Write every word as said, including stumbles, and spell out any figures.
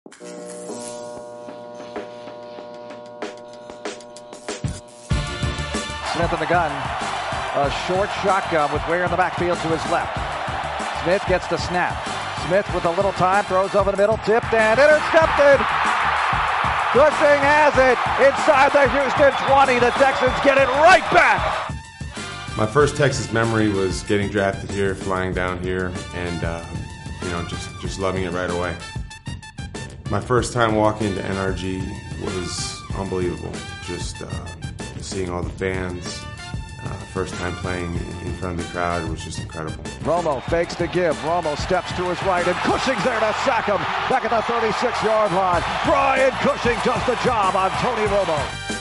Smith in the gun. A short shotgun with Ware in the backfield to his left. Smith gets the snap. Smith with a little time, throws over the middle, tipped and intercepted. Cushing has it inside the Houston twenty. The Texans get it right back. My first Texas memory was getting drafted here, flying down here, and uh, you know, just, just loving it right away. My first time walking into N R G was unbelievable. Just uh, seeing all the fans, uh, first time playing in front of the crowd was just incredible. Romo fakes to give. Romo steps to his right, and Cushing's there to sack him back at the thirty-six yard line. Brian Cushing does the job on Tony Romo.